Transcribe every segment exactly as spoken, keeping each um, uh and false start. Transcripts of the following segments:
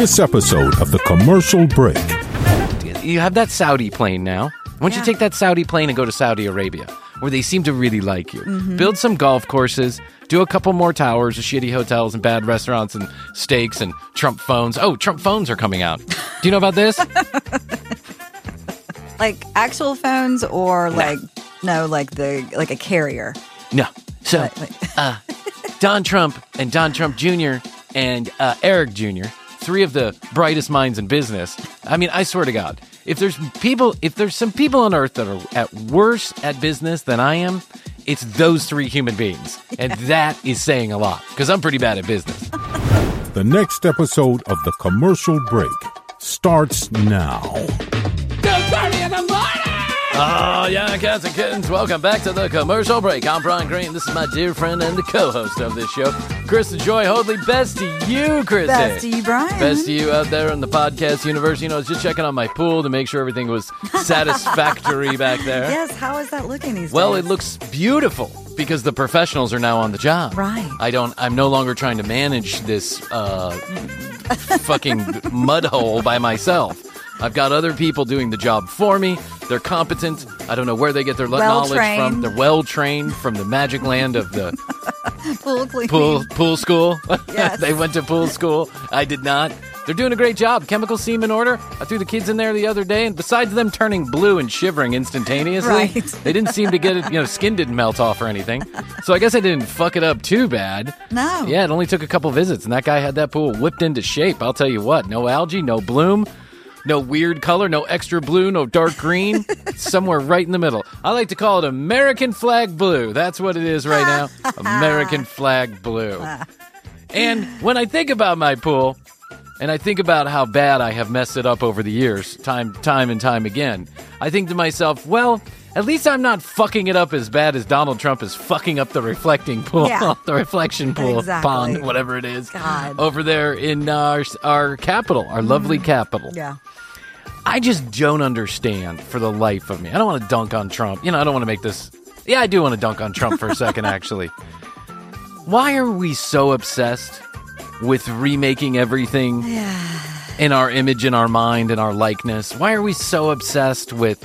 this episode of The Commercial Break. You have that Saudi plane now. Why don't Yeah. you take that Saudi plane and go to Saudi Arabia, where they seem to really like you. Mm-hmm. Build some golf courses, do a couple more towers of shitty hotels and bad restaurants and steaks and Trump phones. Oh, Trump phones are coming out. Do you know about this? Like actual phones or like no, like the like a carrier. No. So, Like- like- uh, Don Trump and Don Trump Junior and uh, Eric Junior, three of the brightest minds in business. I mean, I swear to God, if there's people, if there's some people on Earth that are at worse at business than I am, it's those three human beings, and that is saying a lot because I'm pretty bad at business. The next episode of The Commercial Break starts now. Oh, yeah, cats and kittens, welcome back to The Commercial Break. I'm Brian Green. This is my dear friend and the co-host of this show, Krista Joy Hoadley. Best to you, Krista. Best to you, Brian. Best to you out there in the podcast universe. You know, I was just checking on my pool to make sure everything was satisfactory back there. Yes, how is that looking these Well, days? it looks beautiful because the professionals are now on the job. Right. I don't, I'm no longer trying to manage this uh, fucking mud hole by myself. I've got other people doing the job for me. They're competent. I don't know where they get their knowledge from. Well-trained. They're well trained from the magic land of the pool cleaning. pool pool school. Yes. They went to pool school. I did not. They're doing a great job. Chemical seam in order. I threw the kids in there the other day, and besides them turning blue and shivering instantaneously, Right. they didn't seem to get it. You know, skin didn't melt off or anything. So I guess I didn't fuck it up too bad. No. Yeah, it only took a couple visits, and that guy had that pool whipped into shape. I'll tell you what. No algae, no bloom. No weird color, no extra blue, no dark green. It's somewhere right in the middle. I like to call it American flag blue. That's what it is right now. American flag blue. And when I think about my pool, and I think about how bad I have messed it up over the years, time, time and time again, I think to myself, well, at least I'm not fucking it up as bad as Donald Trump is fucking up the reflecting pool, Yeah. the reflection pool, Exactly. pond, whatever it is, God. over there in our, our capital, our lovely capital. Yeah. I just don't understand for the life of me. I don't want to dunk on Trump. You know, I don't want to make this... Yeah, I do want to dunk on Trump for a second, actually. Why are we so obsessed with remaking everything in our image, in our mind, in our likeness? Why are we so obsessed with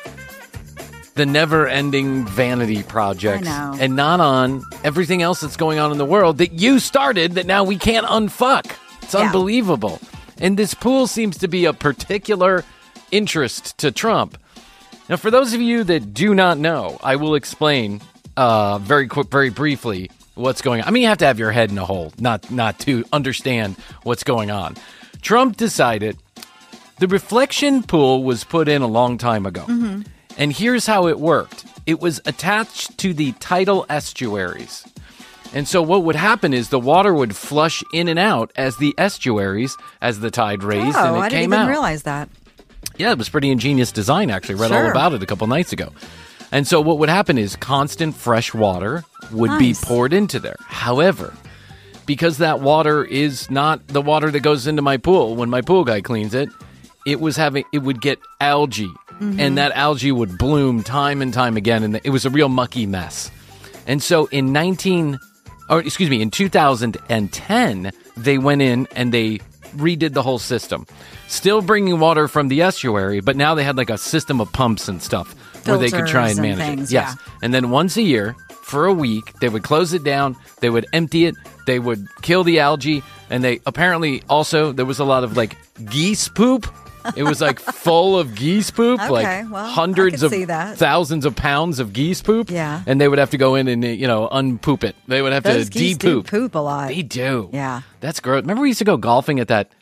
the never-ending vanity projects I know. and not on everything else that's going on in the world that you started that now we can't unfuck? It's Yeah. unbelievable. And this pool seems to be a particular interest to Trump. Now, for those of you that do not know, I will explain uh, very quick, very briefly what's going on. I mean, you have to have your head in a hole, not not to understand what's going on. Trump decided the reflection pool was put in a long time ago. Mm-hmm. And here's how it worked. It was attached to the tidal estuaries. And so what would happen is the water would flush in and out as the estuaries, as the tide raised, Oh, and it I didn't came even out. realize that. Yeah, it was pretty ingenious design, actually. Read all Sure. about it a couple nights ago. And so what would happen is constant fresh water would Nice. be poured into there. However, because that water is not the water that goes into my pool when my pool guy cleans it, it was having it would get algae. Mm-hmm. And that algae would bloom time and time again, and it was a real mucky mess. And so in nineteen or excuse me, in two thousand ten, they went in and they redid the whole system. Still bringing water from the estuary, but now they had like a system of pumps and stuff where they could try and Filters and manage things, it. Yes. yeah. And then once a year, for a week, they would close it down, they would empty it, they would kill the algae, and they apparently also, there was a lot of like geese poop. It was like full of geese poop, Okay, like well, I hundreds could of see that. thousands of pounds of geese poop. Yeah. And they would have to go in and, you know, unpoop it. They would have Those to geese do de-poop. poop a lot. They do. Yeah. That's gross. Remember we used to go golfing at that,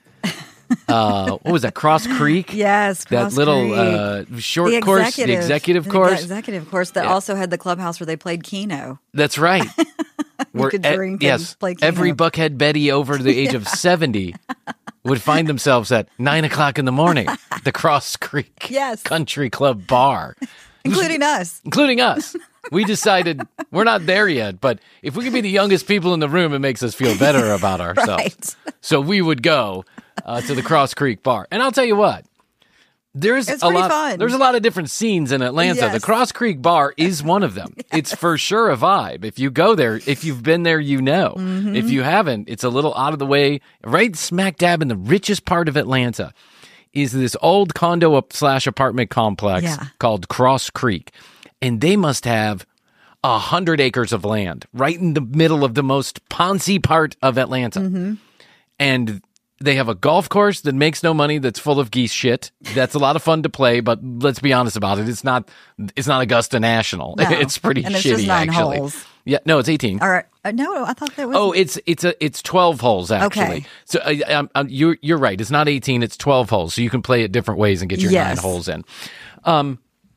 uh, what was that, Cross Creek? Yes, That Cross little Creek. uh, short the course, executive, the executive the course. executive course that Yeah. also had the clubhouse where they played Keno. That's right. Where could e- drink and yes, play Keno. every Buckhead Betty over the age of seventy would find themselves at nine o'clock in the morning at the Cross Creek Yes. Country Club Bar. Including us. Including us. We decided we're not there yet, but if we could be the youngest people in the room, it makes us feel better about ourselves. Right. So we would go uh, to the Cross Creek Bar. And I'll tell you what, There's It's a pretty lot. fun. There's a lot of different scenes in Atlanta. Yes. The Cross Creek Bar is one of them. Yes. It's for sure a vibe. If you go there, if you've been there, you know. Mm-hmm. If you haven't, it's a little out of the way. Right smack dab in the richest part of Atlanta is this old condo slash apartment complex yeah. called Cross Creek, and they must have a hundred acres of land right in the middle of the most Ponzi part of Atlanta, mm-hmm. and they have a golf course that makes no money, that's full of geese shit. That's a lot of fun to play, but let's be honest about it. It's not It's not Augusta National. No. It's pretty and it's shitty, just nine actually. Holes. Yeah, no, it's eighteen. All right. Uh, no, I thought that was... Oh, it's it's a it's twelve holes, actually. Okay. So uh, um, um, you're, you're right. It's not eighteen, it's twelve holes. So you can play it different ways and get your yes. nine holes in. Um,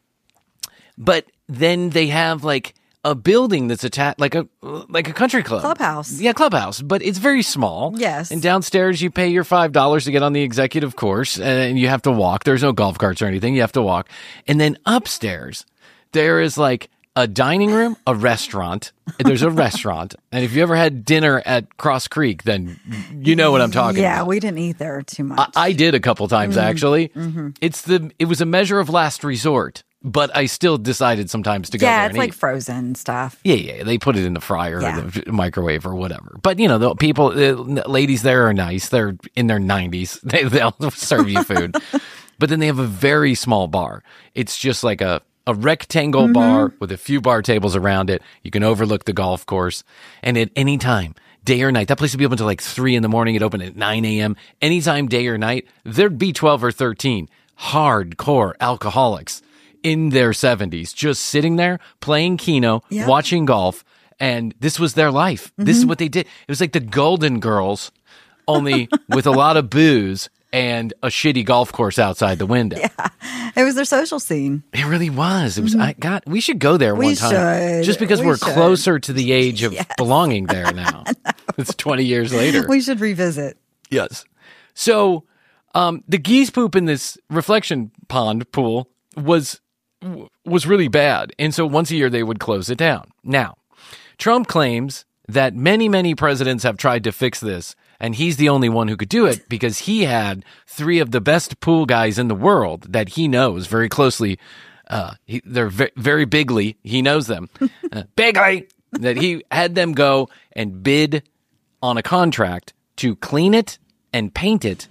But then they have, like, a building that's attached, like a like a country club. Clubhouse. Yeah, clubhouse, but it's very small. Yes. And downstairs you pay your five dollars to get on the executive course, and you have to walk. There's no golf carts or anything. You have to walk. And then upstairs, there is like a dining room, a restaurant. There's a restaurant. And if you ever had dinner at Cross Creek, then you know what I'm talking yeah, about. Yeah, we didn't eat there too much. I, I did a couple times, mm-hmm. actually. Mm-hmm. It's the It was a measure of last resort. But I still decided sometimes to go yeah, there it's and like eat. frozen stuff. Yeah, yeah, they put it in the fryer Yeah. or the microwave or whatever. But, you know, the people, the ladies there are nice. They're in their nineties. They, they'll serve you food. But then they have a very small bar. It's just like a, a rectangle mm-hmm. bar with a few bar tables around it. You can overlook the golf course. And at any time, day or night, that place would be open until like three in the morning. It opened at nine a.m. Anytime, day or night, there'd be twelve or thirteen hardcore alcoholics in their seventies, just sitting there playing Keno, yep. watching golf, and this was their life. Mm-hmm. This is what they did. It was like the Golden Girls, only with a lot of booze and a shitty golf course outside the window. Yeah, it was their social scene. It really was. It was. Mm-hmm. I God, we should go there we one time, should. just because we we're should. closer to the age of yes. belonging there now. It's twenty years later. We should revisit. Yes. So, um, the geese poop in this reflection pond pool was. was really bad. And so once a year, they would close it down. Now, Trump claims that many, many presidents have tried to fix this, and he's the only one who could do it because he had three of the best pool guys in the world that he knows very closely. Uh, he, they're ve- very bigly. He knows them. Uh, bigly! That he had them go and bid on a contract to clean it and paint it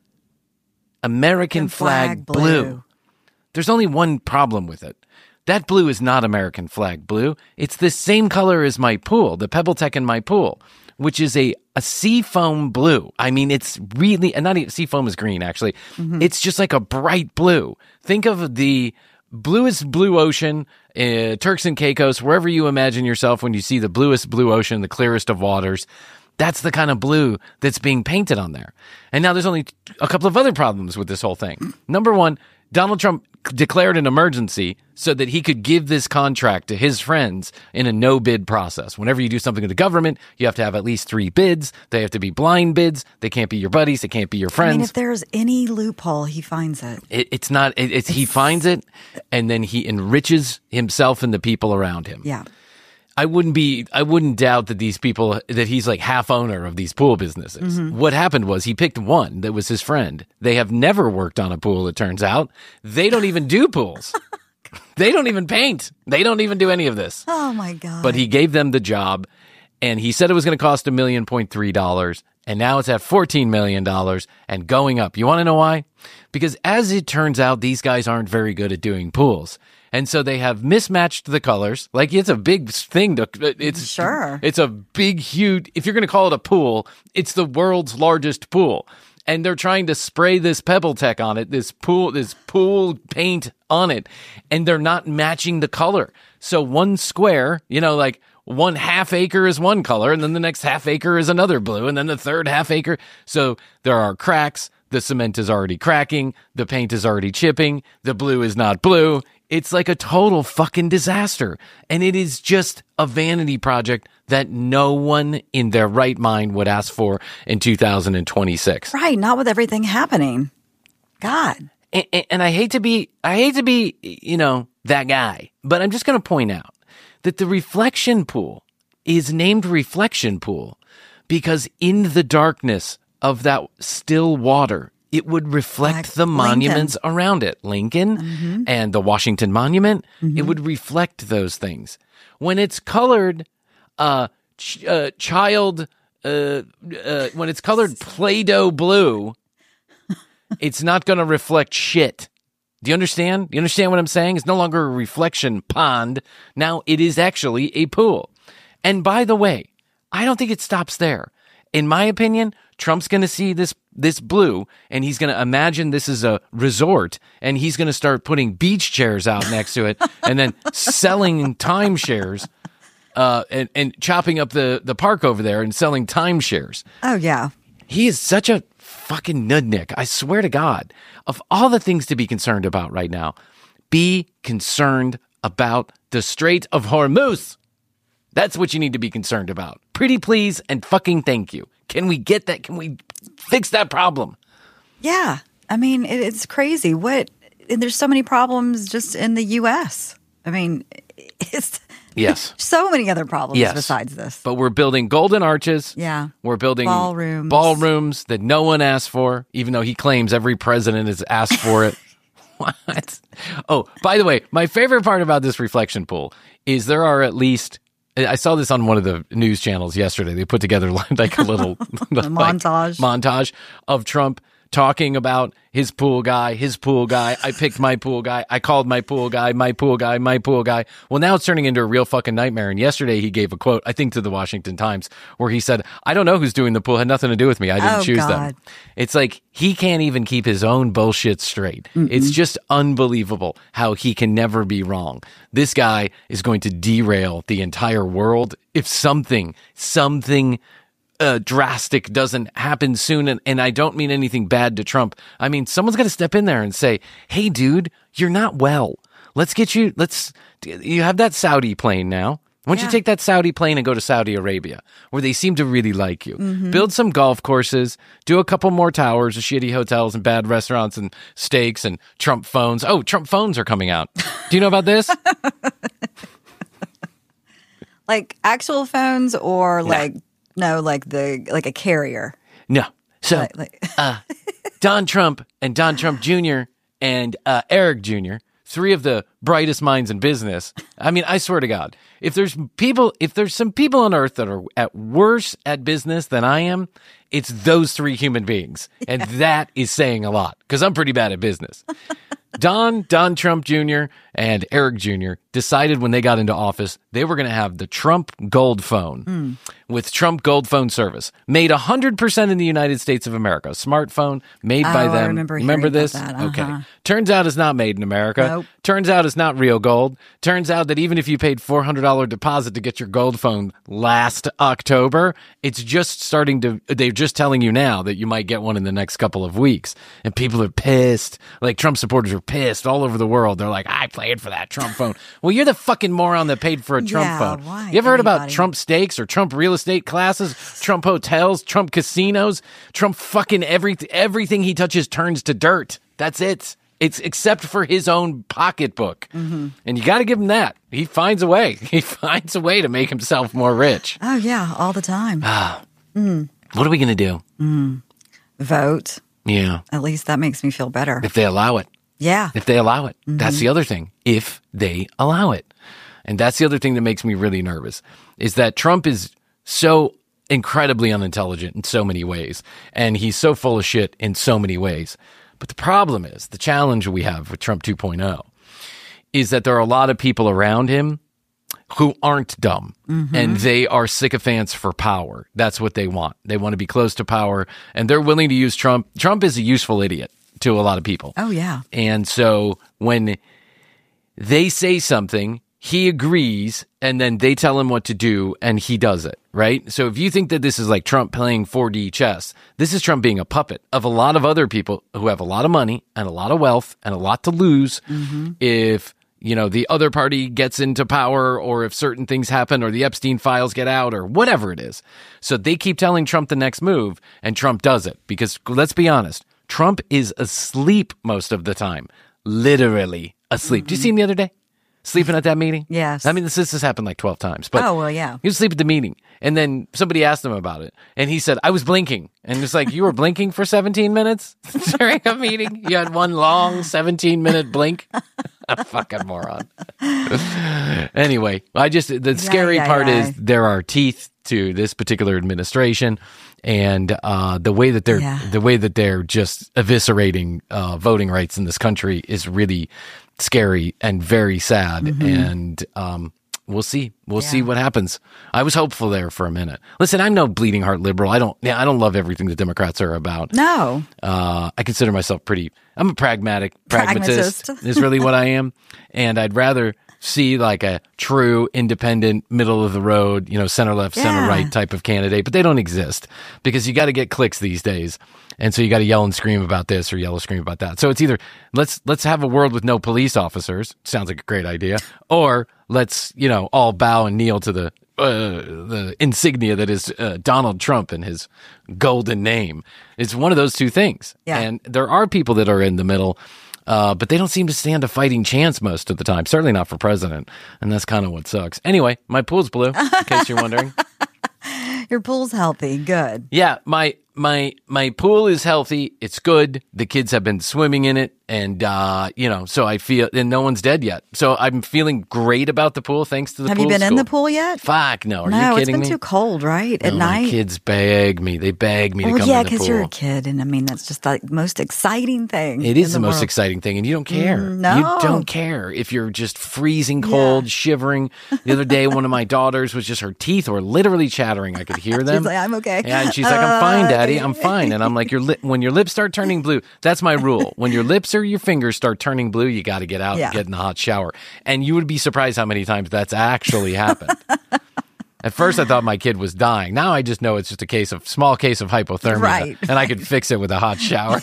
American flag, flag blue. blue. There's only one problem with it. That blue is not American flag blue. It's the same color as my pool, the PebbleTech in my pool, which is a, a seafoam blue. I mean, it's really, and not even, seafoam is green, actually. Mm-hmm. It's just like a bright blue. Think of the bluest blue ocean, uh, Turks and Caicos, wherever you imagine yourself when you see the bluest blue ocean, the clearest of waters. That's the kind of blue that's being painted on there. And now there's only a couple of other problems with this whole thing. Number one, Donald Trump declared an emergency so that he could give this contract to his friends in a no-bid process. Whenever you do something with the government, you have to have at least three bids. They have to be blind bids. They can't be your buddies. They can't be your friends. I mean, if there's any loophole, he finds it. it it's not, it, it's, it's, he finds it, and then he enriches himself and the people around him. Yeah. I wouldn't be, I wouldn't doubt that these people, that he's like half owner of these pool businesses. Mm-hmm. What happened was he picked one that was his friend. They have never worked on a pool, it turns out. They don't even do pools. They don't even paint. They don't even do any of this. Oh my God. But he gave them the job, and he said it was going to cost a million point three dollars. And now it's at fourteen million dollars and going up. You want to know why? Because as it turns out, these guys aren't very good at doing pools. And so they have mismatched the colors. Like, it's a big thing to, it's sure. It's a big, huge, if you're going to call it a pool, it's the world's largest pool. And they're trying to spray this PebbleTech on it, this pool, this pool paint on it. And they're not matching the color. So one square, you know, like one half acre is one color, and then the next half acre is another blue, and then the third half acre. So there are cracks. The cement is already cracking. The paint is already chipping. The blue is not blue. It's like a total fucking disaster. And it is just a vanity project that no one in their right mind would ask for in two thousand twenty-six. Right. Not with everything happening. God. And, and, and I hate to be, I hate to be, you know, that guy, but I'm just going to point out that the reflection pool is named reflection pool because in the darkness of that still water it would reflect Like the Lincoln. monuments around it. Lincoln Mm-hmm. and the Washington Monument, Mm-hmm. it would reflect those things. When it's colored uh, ch- uh child uh, uh when it's colored Play-Doh blue, it's not going to reflect shit. Do you understand? You understand what I'm saying? It's no longer a reflection pond. Now it is actually a pool. And by the way, I don't think it stops there. In my opinion, Trump's going to see this this blue, and he's going to imagine this is a resort, and he's going to start putting beach chairs out next to it, and then selling timeshares, uh, and, and chopping up the, the park over there and selling timeshares. Oh, yeah. He is such a fucking nudnik. I swear to God. Of all the things to be concerned about right now, be concerned about the Strait of Hormuz. That's what you need to be concerned about. Pretty please and fucking thank you. Can we get that? Can we fix that problem? Yeah. I mean, it, it's crazy. What? And there's so many problems just in the U S. I mean, it's Yes. so many other problems Yes. besides this. But we're building golden arches. Yeah. We're building Ballrooms. ballrooms that no one asked for, even though he claims every president has asked for it. What? Oh, by the way, my favorite part about this reflection pool is there are at least, I saw this on one of the news channels yesterday. They put together like a little like, montage. montage of Trump talking about his pool guy, his pool guy. I picked my pool guy. I called my pool guy, my pool guy, my pool guy. Well, now it's turning into a real fucking nightmare. And yesterday he gave a quote, I think to the Washington Times, where he said, I don't know who's doing the pool. It had nothing to do with me. I didn't Oh, choose God. them. It's like he can't even keep his own bullshit straight. Mm-mm. It's just unbelievable how he can never be wrong. This guy is going to derail the entire world if something, something Uh, drastic doesn't happen soon. And, and I don't mean anything bad to Trump. I mean, someone's got to step in there and say, hey, dude, you're not well. Let's get you, let's, you have that Saudi plane now. Why don't Yeah. you take that Saudi plane and go to Saudi Arabia, where they seem to really like you? Mm-hmm. Build some golf courses, do a couple more towers, shitty hotels and bad restaurants and steaks and Trump phones. Oh, Trump phones are coming out. Do you know about this? Like actual phones or like, no, like the, like a carrier. No. So, Like- like- uh, Don Trump and Don Trump Junior and uh, Eric Junior, three of the brightest minds in business. I mean, I swear to God, if there's people, if there's some people on earth that are at worse at business than I am, it's those three human beings. And that is saying a lot because I'm pretty bad at business. Don, Don Trump Junior and Eric Junior decided when they got into office, they were going to have the Trump Gold phone Mm. with Trump Gold phone service, made one hundred percent in the United States of America. A smartphone made by Oh, I them. remember remember hearing about this? that. Uh-huh. Okay. Turns out it's not made in America. Nope. Turns out it's not real gold. Turns out that even if you paid four hundred dollars deposit to get your gold phone last October, it's just starting to, they're just telling you now that you might get one in the next couple of weeks. And people are pissed. Like Trump supporters are pissed all over the world. They're like, I paid for that Trump phone. Well, you're the fucking moron that paid for a Trump Yeah, phone. why You ever heard about anybody? Trump steaks or Trump real estate classes, Trump hotels, Trump casinos, Trump fucking every, everything he touches turns to dirt. That's it. It's except for his own pocketbook. Mm-hmm. And you got to give him that. He finds a way. He finds a way to make himself more rich. Oh, yeah, all the time. What are we going to do? Vote. Yeah. At least that makes me feel better. If they allow it. Yeah. If they allow it. That's the other thing. If they allow it. And that's the other thing that makes me really nervous is that Trump is so incredibly unintelligent in so many ways. And he's so full of shit in so many ways. But the problem is, the challenge we have with Trump two point oh is that there are a lot of people around him who aren't dumb and they are sycophants for power. That's what they want. They want to be close to power and they're willing to use Trump. Trump is a useful idiot to a lot of people. Oh, yeah. And so when they say something, he agrees and then they tell him what to do and he does it, right? So if you think that this is like Trump playing four D chess, this is Trump being a puppet of a lot of other people who have a lot of money and a lot of wealth and a lot to lose if, you know, the other party gets into power or if certain things happen or the Epstein files get out or whatever it is. So they keep telling Trump the next move and Trump does it because let's be honest, Trump is asleep most of the time, literally asleep. Did you see him the other day? sleeping at that meeting? Yes. I mean, this, this has happened like twelve times. But Oh, well, yeah. he was asleep at the meeting. And then somebody asked him about it. And he said, I was blinking. And it's like, you were blinking for seventeen minutes during a meeting? You had one long seventeen-minute blink? A fucking moron. Anyway, I just, the scary yeah, part yeah. is there are teeth to this particular administration. And uh, the way that they're Yeah. the way that they're just eviscerating uh, voting rights in this country is really scary and very sad. Mm-hmm. And um, we'll see, we'll Yeah. see what happens. I was hopeful there for a minute. Listen, I'm no bleeding heart liberal. I don't, yeah, I don't love everything the Democrats are about. No. Uh, I consider myself pretty. I'm a pragmatic pragmatist. Pragmatist. Is really what I am, and I'd rather see like a true independent middle of the road, you know, center left, center Yeah. right type of candidate, but they don't exist because you got to get clicks these days. And so you got to yell and scream about this or yell and scream about that. So it's either let's let's have a world with no police officers, sounds like a great idea, or let's, you know, all bow and kneel to the uh, the insignia that is uh, Donald Trump and his golden name. It's one of those two things. Yeah. And there are people that are in the middle. Uh, but they don't seem to stand a fighting chance most of the time. Certainly not for president. And that's kind of what sucks. Anyway, my pool's blue, in case you're wondering. Your pool's healthy. Good. Yeah, my my my pool is healthy. It's good. The kids have been swimming in it, and uh, you know, so I feel, and no one's dead yet. So I'm feeling great about the pool, thanks to the Have pool you been in school. the pool yet? Fuck no. Are no, you it's kidding been me? too cold, right? At No, my night. kids beg me. They beg me Well, to come yeah, in the pool. because you're a kid, and I mean that's just the most exciting thing. It is in the, most world. exciting thing, and you don't care. Mm, no. You don't care if you're just freezing cold, Yeah. shivering. The other day, one of my daughters was just, her teeth were literally chattering. I could hear them. She's like, I'm okay. Yeah, and she's like, I'm fine, Uh, Daddy. okay. I'm fine. And I'm like, your lip, when your lips start turning blue, that's my rule. When your lips or your fingers start turning blue, you got to get out Yeah. and get in the hot shower. And you would be surprised how many times that's actually happened. At first, I thought my kid was dying. Now I just know it's just a case of small case of hypothermia, Right. and I could fix it with a hot shower.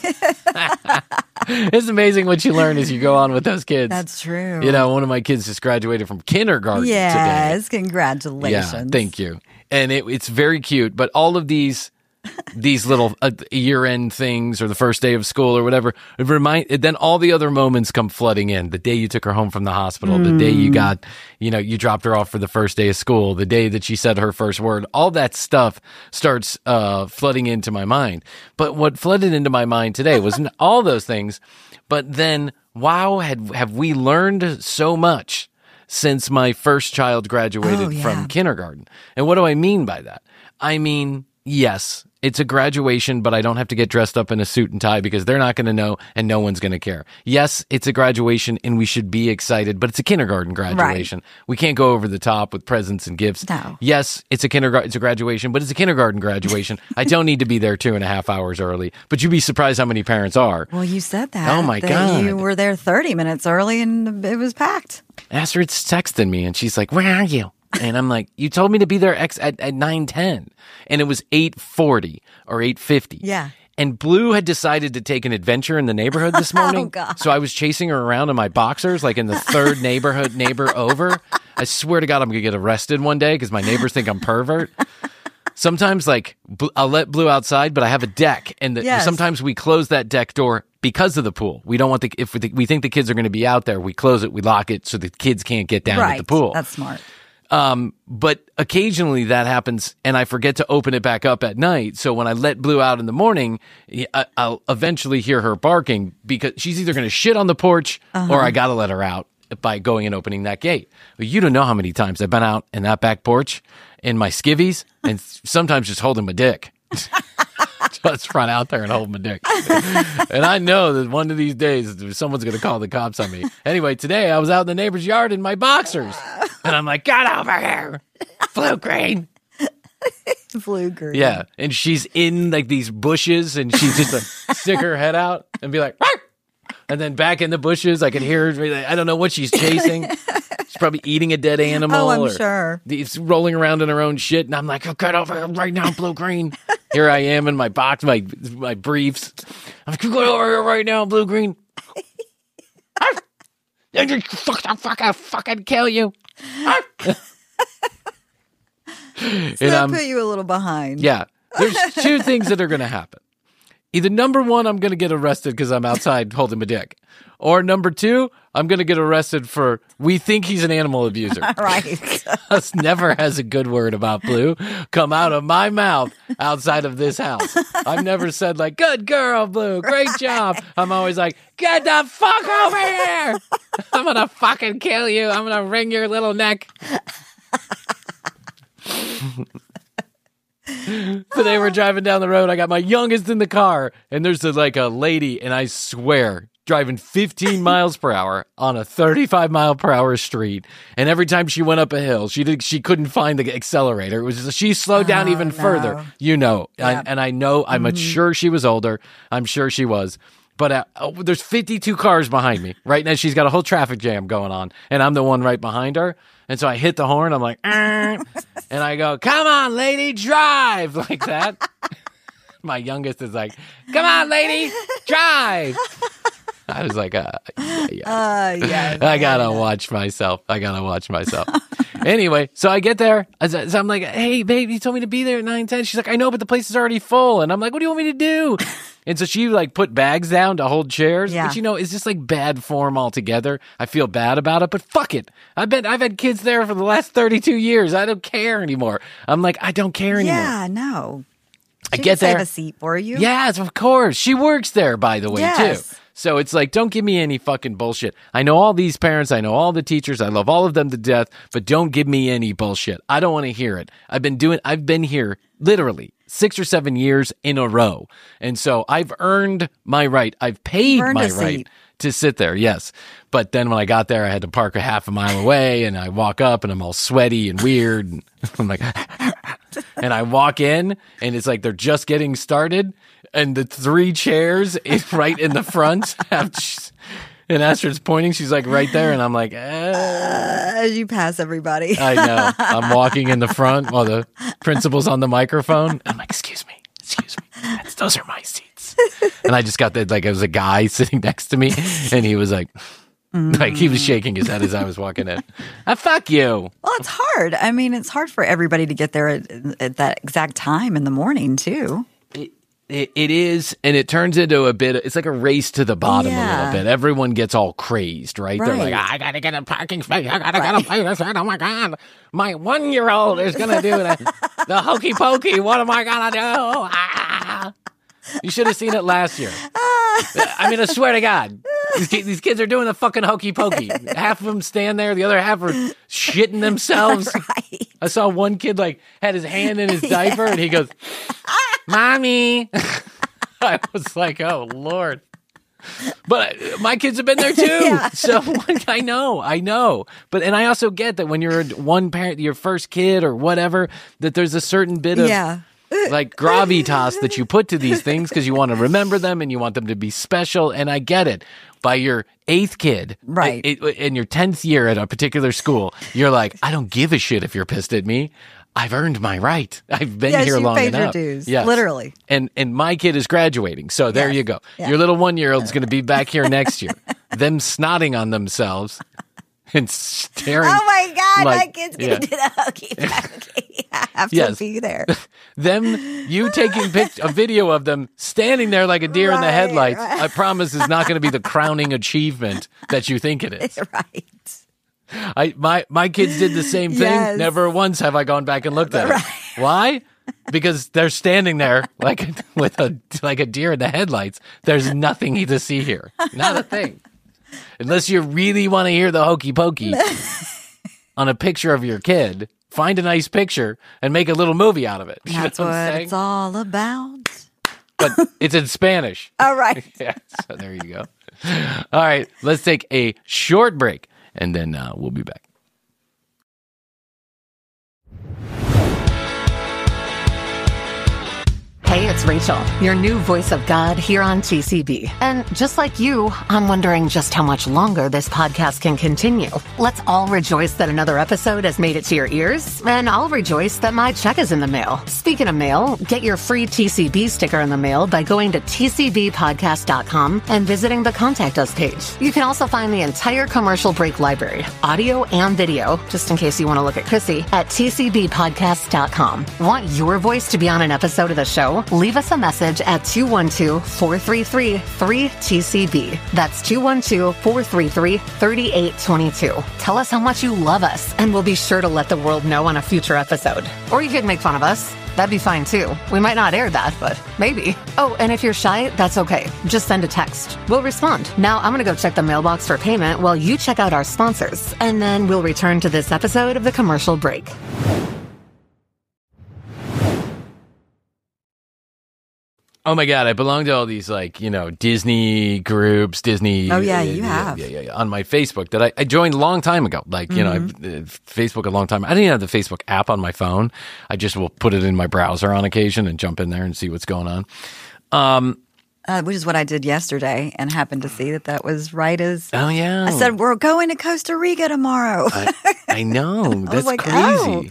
It's amazing what you learn as you go on with those kids. That's true. You know, one of my kids just graduated from kindergarten today. Yes, congratulations. Yeah, thank you. And it, it's very cute. But all of these these little uh, year-end things or the first day of school or whatever, it remind, then all the other moments come flooding in. The day you took her home from the hospital, the day you got, you know, you dropped her off for the first day of school, the day that she said her first word, all that stuff starts uh, flooding into my mind. But what flooded into my mind today wasn't all those things, but then, wow, had have we learned so much since my first child graduated Oh, yeah. from kindergarten. And what do I mean by that? I mean, yes, it's a graduation, but I don't have to get dressed up in a suit and tie because they're not going to know and no one's going to care. Yes, it's a graduation and we should be excited, but it's a kindergarten graduation. We can't go over the top with presents and gifts. No. Yes, it's a kindergarten, it's a graduation, but it's a kindergarten graduation. I don't need to be there two and a half hours early, but you'd be surprised how many parents are. Well, you said that. Oh, my that God. You were there thirty minutes early and it was packed. Astrid's texting me and she's like, where are you? And I'm like, you told me to be there X at, at nine ten. And it was eight forty or eight fifty. Yeah. And Blue had decided to take an adventure in the neighborhood this morning. Oh, God. So I was chasing her around in my boxers, like in the third neighborhood neighbor over. I swear to God, I'm going to get arrested one day because my neighbors think I'm pervert. Sometimes, like, Bl- I'll let Blue outside, but I have a deck. And the, Yes. sometimes we close that deck door because of the pool. We don't want the, if we, we think the kids are going to be out there, we close it, we lock it so the kids can't get down right. at the pool. That's smart. Um, but occasionally that happens and I forget to open it back up at night. So when I let Blue out in the morning, I, I'll eventually hear her barking because she's either going to shit on the porch Uh-huh. or I got to let her out by going and opening that gate. But you don't know how many times I've been out in that back porch in my skivvies and sometimes just holding my dick. Just run out there and hold my dick. And I know that one of these days someone's going to call the cops on me. Anyway, today I was out in the neighbor's yard in my boxers. And I'm like, get over here. Blue green. Blue green. Yeah. And she's in like these bushes and she's just like stick her head out and be like, "Arr!" And then back in the bushes, I could hear her. I don't know what she's chasing. She's probably eating a dead animal. Oh, I'm or sure. It's rolling around in her own shit. And I'm like, oh, get over here right now, Blue green. Here I am in my box, my my briefs. I'm like, get over here right now, Blue green. Fuck, I'll fucking, fucking kill you. So And that I'm- put you a little behind. Yeah. There's two things that are going to happen. Either number one, I'm going to get arrested because I'm outside holding my dick. Or number two, I'm going to get arrested for we think he's an animal abuser. Right. Us never has a good word about Blue come out of my mouth outside of this house. I've never said like, good girl, Blue, great job. I'm always like, get the fuck over here. I'm going to fucking kill you. I'm going to wring your little neck. Today we're driving down the road. I got my youngest in the car, and there's a, like a lady, and I swear, driving fifteen miles per hour on a thirty-five mile per hour street. And every time she went up a hill, she did she couldn't find the accelerator. It was just, she slowed down Oh, even no. further. You know, Yep. I, and I know I'm Mm-hmm. sure she was older. I'm sure she was. But uh, oh, there's fifty-two cars behind me right now. She's got a whole traffic jam going on, and I'm the one right behind her. And so I hit the horn. I'm like, "Er," and I go, "Come on, lady, drive!" Like that. My youngest is like, "Come on, lady, drive!" I was like, uh, yeah, yeah. Uh, yeah. I gotta watch myself. I gotta watch myself. Anyway, so I get there. So I'm like, hey, babe, you told me to be there at nine ten. She's like, I know, but the place is already full. And I'm like, what do you want me to do? And so she like put bags down to hold chairs. Yeah. But you know, it's just like bad form altogether. I feel bad about it, but fuck it. I've been, I've had kids there for the last thirty-two years. I don't care anymore. I'm like, I don't care anymore. Yeah, no. I She get can save there. a seat for you. Yes, of course. She works there, by the way, Yes. too. So it's like, don't give me any fucking bullshit. I know all these parents. I know all the teachers. I love all of them to death, but don't give me any bullshit. I don't want to hear it. I've been doing, I've been here literally six or seven years in a row. And so I've earned my right. I've paid Earned my a right seat. to sit there. Yes. But then when I got there, I had to park a half a mile away, and I walk up and I'm all sweaty and weird. And I'm like, and I walk in and it's like they're just getting started, and the three chairs is right in the front have, and Astrid's pointing, she's like right there, and I'm like, eh. As you pass everybody. I know. I'm walking in the front while the principal's on the microphone. I'm like, excuse me, excuse me, That's, those are my seats. And I just got that, like, it was a guy sitting next to me, and he was like, like he was shaking his head as I was walking in. Ah, fuck you. Well, it's hard. I mean, it's hard for everybody to get there at, at that exact time in the morning, too. It, it, it is, and it turns into a bit, it's like a race to the bottom a Yeah. little bit. Everyone gets all crazed, right? They're like, Right. I gotta get a parking space, I gotta get a place, oh my God, my one-year-old is gonna do the, the hokey pokey, what am I gonna do? Ah. You should have seen it last year. I mean, I swear to God, these kids, these kids are doing the fucking hokey pokey. Half of them stand there, the other half are shitting themselves. Right. I saw one kid like had his hand in his diaper, and he goes, "Mommy." I was like, "Oh Lord." But my kids have been there too. Yeah. So I know, I know. But, and I also get that when you're one parent, your first kid or whatever, that there's a certain bit of Yeah. like gravitas that you put to these things because you want to remember them and you want them to be special. And I get it. By your eighth kid, Right. it- it- in your tenth year at a particular school, you're like, I don't give a shit if you're pissed at me. I've earned my right. I've been Yes, here you long paid your enough. dues, Yes. literally. And and my kid is graduating, so there Yes. you go. Yeah. Your little one year old's going to be back here next year. Them snotting on themselves and staring. Oh my God, like- my kid's going to yeah. do the hokey pokey. I have to Yes. be there. Them, you taking pic- a video of them standing there like a deer in the Right, headlights, right. I promise is not going to be the crowning achievement that you think it is. Right. I my my kids did the same thing. Yes. Never once have I gone back and looked at it. Why? Because they're standing there like with a like a deer in the headlights. There's nothing to see here. Not a thing. Unless you really want to hear the hokey pokey on a picture of your kid, find a nice picture and make a little movie out of it. You know That's what I'm what saying? it's all about. But it's in Spanish. All right. Yeah, so there you go. All right, let's take a short break, and then uh, we'll be back. Hey, it's Rachel, your new voice of God here on T C B. And just like you, I'm wondering just how much longer this podcast can continue. Let's all rejoice that another episode has made it to your ears, and I'll rejoice that my check is in the mail. Speaking of mail, get your free T C B sticker in the mail by going to T C B podcast dot com and visiting the Contact Us page. You can also find the entire Commercial Break library, audio and video, just in case you want to look at Chrissy, at T C B podcast dot com. Want your voice to be on an episode of the show? you, leave us a message at two one two, four three three, three T C B. That's two one two, four three three, three eight two two. Tell us how much you love us, and we'll be sure to let the world know on a future episode. Or you could make fun of us. That'd be fine too. We might not air that, but maybe. Oh, and if you're shy, that's okay. Just send a text. We'll respond. Now I'm gonna go check the mailbox for payment while you check out our sponsors, and then we'll return to this episode of The Commercial Break. Oh my God, I belong to all these, like, you know, Disney groups, Disney. Oh, yeah, uh, you have. Yeah, yeah, yeah, on my Facebook that I, I joined a long time ago. Like, you Mm-hmm. know, I, uh, Facebook a long time. I didn't even have the Facebook app on my phone. I just will put it in my browser on occasion and jump in there and see what's going on. Um, Uh, which is what I did yesterday, and happened to see that that was right as oh, yeah. I said, we're going to Costa Rica tomorrow. I, I know. That's was like, crazy. oh,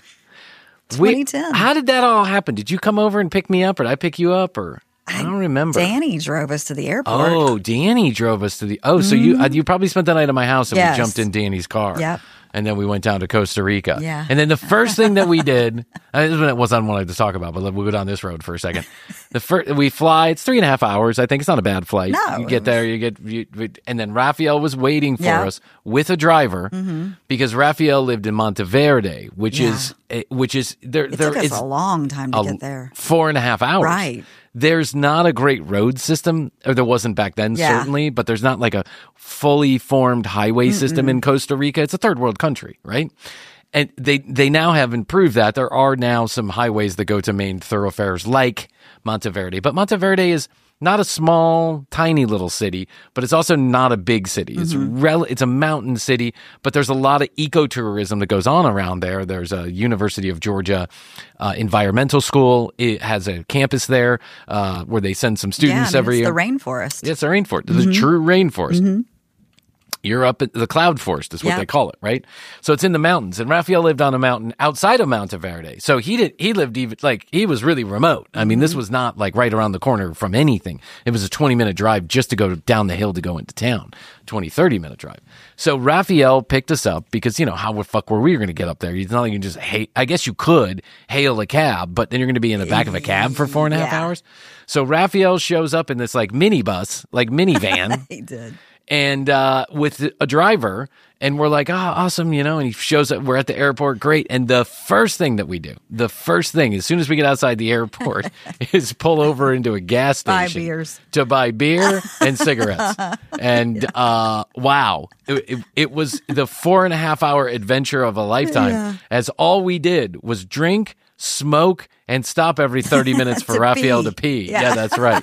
We- twenty ten. how did that all happen? Did you come over and pick me up, or did I pick you up, or I don't remember. Danny drove us to the airport. Oh, Danny drove us to the. Oh, so you uh, you probably spent the night at my house and Yes. we jumped in Danny's car. Yep. And then we went down to Costa Rica. Yeah. And then the first thing that we did, uh, this one wasn't one I wanted to talk about, but we'll go down this road for a second. The first we fly. It's three and a half hours. I think it's not a bad flight. No, you it get was- there. You get. You, we- and then Raphael was waiting for Yeah. us with a driver because Raphael lived in Monteverde, which Yeah. is eh, which is there. It there took us is a long time to a- get there. Four and a half hours. Right. There's not a great road system, or there wasn't back then, Yeah. certainly, but there's not like a fully formed highway system in Costa Rica. It's a third world country, right? And they, they now have improved that. There are now some highways that go to main thoroughfares like Monteverde. But Monteverde is not a small, tiny little city, but it's also not a big city. It's rel- it's a mountain city, but there's a lot of ecotourism that goes on around there. There's a University of Georgia uh, environmental school. It has a campus there uh, where they send some Yeah, I students mean, every it's year. the rainforest. It's the rainforest, the true rainforest. You're up at the cloud forest is what Yeah. they call it, right? So it's in the mountains. And Raphael lived on a mountain outside of Monteverde. So he did, he lived even, like, he was really remote. I mean, this was not like right around the corner from anything. It was a twenty minute drive just to go down the hill to go into town. twenty, thirty minute drive. So Raphael picked us up because, you know, how the fuck were we going to get up there? It's not like you can just hey, I guess you could hail a cab, but then you're going to be in the back of a cab for four and a half Yeah. hours. So Raphael shows up in this like minibus, like minivan. He did. and uh, with a driver, and we're like, oh, awesome, you know, and he shows up, we're at the airport, great. And the first thing that we do, the first thing, as soon as we get outside the airport, is pull over into a gas Buy station beers. to buy beer and cigarettes. And uh, wow, it, it, it was the four and a half hour adventure of a lifetime, Yeah. as all we did was drink, smoke, and stop every thirty minutes for To Raphael pee. to pee. Yeah. Yeah, that's right.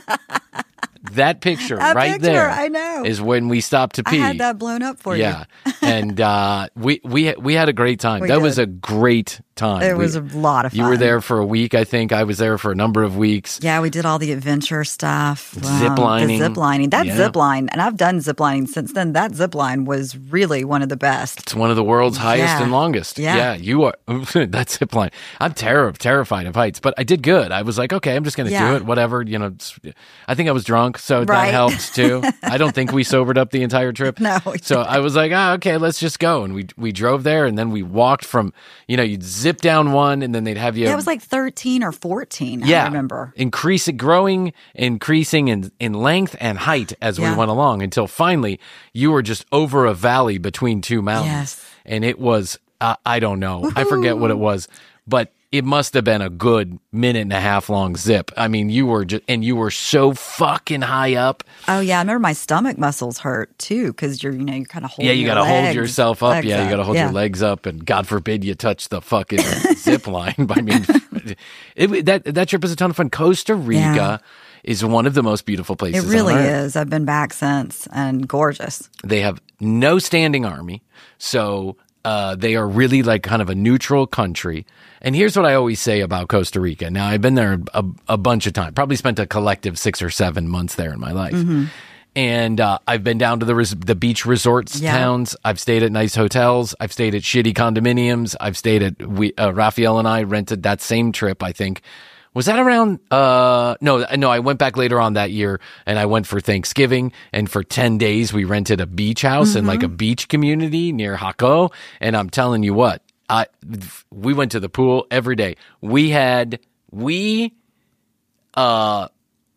That picture That right picture, there I know. is when we stopped to I pee. had that blown up for yeah. you. and uh, we we we had a great time. We that was did. a great time. It We- was a lot of fun. You were there for a week, I think. I was there for a number of weeks. Yeah, we did all the adventure stuff. Zip lining. The zip lining. That Yeah. zip line, and I've done zip lining since then. That zip line was really one of the best. It's one of the world's highest Yeah. and longest. Yeah. you are. That zip line. I'm terror terrified of heights, but I did good. I was like, okay, I'm just going to Yeah. do it. Whatever. You know, it's- I think I was drunk, so that Right. helps too. I don't think we sobered up the entire trip. No, we So I was like, ah, okay, let's just go. And we we drove there, and then we walked from. You know, you'd zip down one, and then they'd have you. Yeah, it was like thirteen or fourteen. Yeah, I remember. increase growing, increasing in in length and height as Yeah. we went along until finally you were just over a valley between two mountains, Yes. and it was uh, I don't know, I forget what it was, but it must have been a good minute and a half long zip. I mean, you were just and you were so fucking high up. Oh yeah, I remember my stomach muscles hurt too because you're you know you're kind of holding. Yeah, you your got to hold legs- yourself up. legs Yeah, you got to hold Yeah. your legs up, and God forbid you touch the fucking zip line. I mean, it, that that trip is a ton of fun. Costa Rica Yeah. is one of the most beautiful It places. really on earth. is. I've been back since and gorgeous. They have no standing army, so uh, they are really like kind of a neutral country. And here's what I always say about Costa Rica. Now, I've been there a, a bunch of times. Probably spent a collective six or seven months there in my life. Mm-hmm. And uh, I've been down to the res- the beach resorts Yeah. towns. I've stayed at nice hotels. I've stayed at shitty condominiums. I've stayed at we uh, Raphael and I rented that same trip. I think was that around? Uh, no, no. I went back later on that year, and I went for Thanksgiving. And for ten days, we rented a beach house in like a beach community near Jaco. And I'm telling you what, I we went to the pool every day. We had we. uh,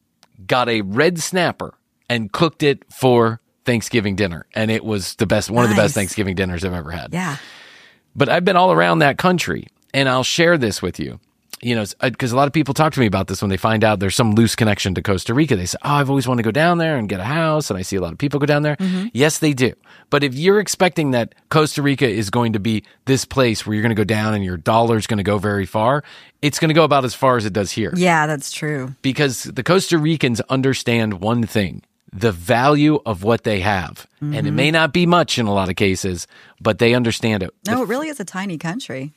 got a red snapper and cooked it for Thanksgiving dinner. And it was the best, one nice. of the best Thanksgiving dinners I've ever had. Yeah. But I've been all around that country, and I'll share this with you. You know, because a lot of people talk to me about this when they find out there's some loose connection to Costa Rica. They say, oh, I've always wanted to go down there and get a house, and I see a lot of people go down there. Mm-hmm. Yes, they do. But if you're expecting that Costa Rica is going to be this place where you're going to go down and your dollar's going to go very far, it's going to go about as far as it does here. Yeah, that's true. Because the Costa Ricans understand one thing, the value of what they have. Mm-hmm. And it may not be much in a lot of cases, but they understand it. No, it really is a tiny country.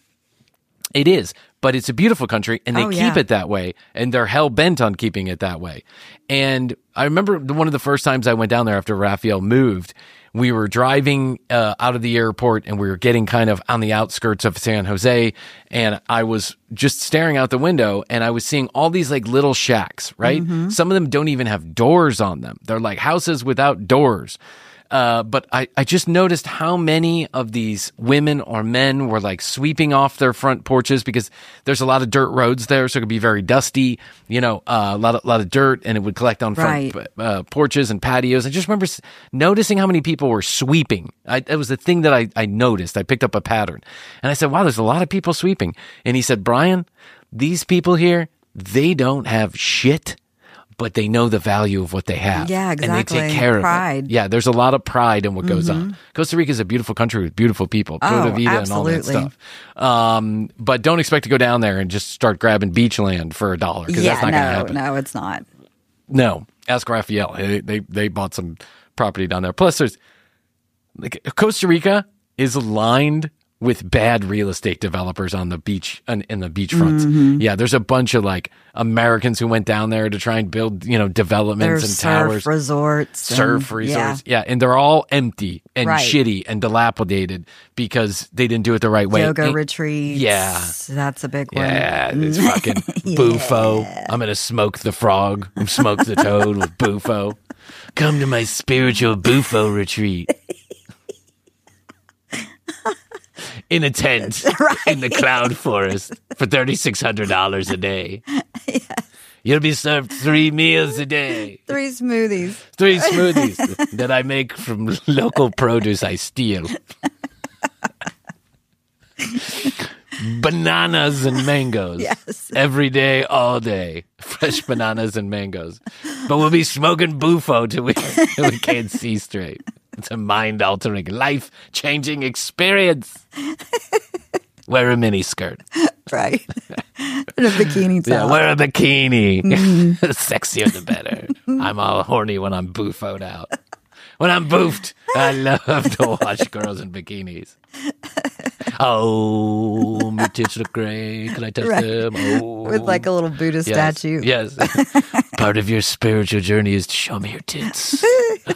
It is, but it's a beautiful country, and they oh, keep yeah. it that way, and they're hell-bent on keeping it that way. And I remember one of the first times I went down there after Raphael moved, we were driving uh, out of the airport, and we were getting kind of on the outskirts of San Jose, and I was just staring out the window, and I was seeing all these like little shacks, right? Mm-hmm. Some of them don't even have doors on them. They're like houses without doors. Uh, but I, I just noticed how many of these women or men were like sweeping off their front porches because there's a lot of dirt roads there, so it could be very dusty, you know, uh, a lot of, lot of dirt, and it would collect on front right. uh, porches and patios. I just remember s- noticing how many people were sweeping. I, it was the thing that I, I noticed. I picked up a pattern. And I said, wow, there's a lot of people sweeping. And he said, Brian, these people here, they don't have shit, but they know the value of what they have. Yeah, exactly. And they take care pride. of it. Yeah, there's a lot of pride in what goes mm-hmm. on. Costa Rica is a beautiful country with beautiful people. Oh, Pura Vida absolutely. and all that stuff. Um, but don't expect to go down there and just start grabbing beach land for a dollar, because yeah, that's not no, going to happen. no, it's not. No. Ask Raphael. They, they, they bought some property down there. Plus, there's like, Costa Rica is lined with bad real estate developers on the beach and in the beachfronts. Mm-hmm. Yeah, there's a bunch of like Americans who went down there to try and build, you know, developments There's and surf towers, resorts, surf and, resorts. Yeah. yeah, and they're all empty and Right. shitty and dilapidated because they didn't do it the right way. Yoga And- retreats. Yeah. That's a big one. Yeah, it's fucking Bufo. I'm gonna smoke the frog and smoke the toad with Bufo. Come to my spiritual Bufo retreat. In a tent right. in the cloud forest for thirty-six hundred dollars a day. Yes. You'll be served three meals a day. Three smoothies. Three smoothies that I make from local produce I steal. Bananas and mangoes. Yes. Every day, all day. Fresh bananas and mangoes. But we'll be smoking Bufo till we, till we can't see straight. It's a mind-altering, life-changing experience. Wear a miniskirt. Right. And a bikini top. Yeah, wear a bikini. Mm. The sexier the better. I'm all horny when I'm bufoed out. When I'm boofed, I love to watch girls in bikinis. Oh, my tits look great. Can I touch right. them? Oh. With like a little Buddha yes. statue. Yes. Part of your spiritual journey is to show me your tits.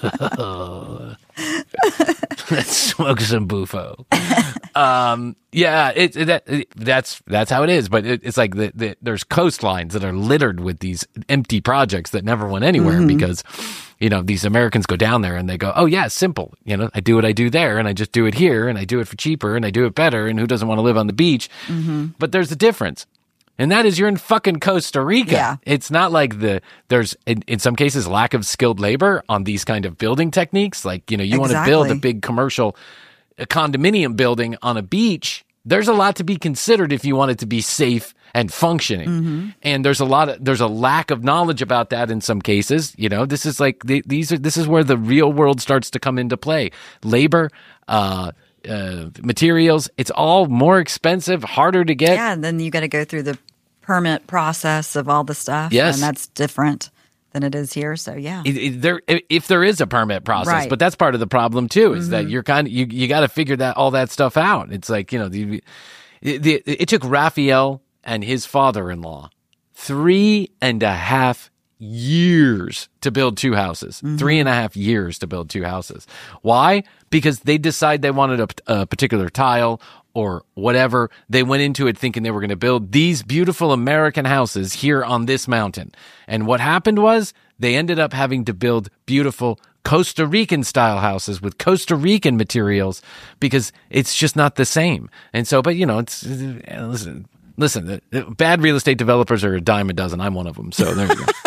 Let's smoke some Bufo. Um, yeah, it, it, that, it, that's that's how it is. But it, it's like the, the, there's coastlines that are littered with these empty projects that never went anywhere mm-hmm. because, you know, these Americans go down there and they go, oh, yeah, it's simple. You know, I do what I do there and I just do it here and I do it for cheaper and I do it better. And who doesn't want to live on the beach? Mm-hmm. But there's a difference. And that is you're in fucking Costa Rica. Yeah. It's not like the, there's in, in some cases lack of skilled labor on these kind of building techniques. Like, you know, you exactly. want to build a big commercial a condominium building on a beach. There's a lot to be considered if you want it to be safe and functioning. Mm-hmm. And there's a lot of, there's a lack of knowledge about that in some cases. You know, this is like, the, these are, this is where the real world starts to come into play. Labor, uh, Uh, materials, it's all more expensive, harder to get. Yeah, and then you got to go through the permit process of all the stuff. Yes. And that's different than it is here. So, yeah. It, it, there, if there is a permit process, right. but that's part of the problem too, is mm-hmm. that you're kind of, you, you got to figure that all that stuff out. It's like, you know, the, the, the, it took Raphael and his father-in-law three and a half years to build two houses. Mm-hmm. Three and a half years to build two houses. Why? Because they decide they wanted a, a particular tile or whatever. They went into it thinking they were going to build these beautiful American houses here on this mountain. And what happened was they ended up having to build beautiful Costa Rican style houses with Costa Rican materials because it's just not the same. And so, but you know, it's, listen, listen, the, the bad real estate developers are a dime a dozen. I'm one of them. So there you go.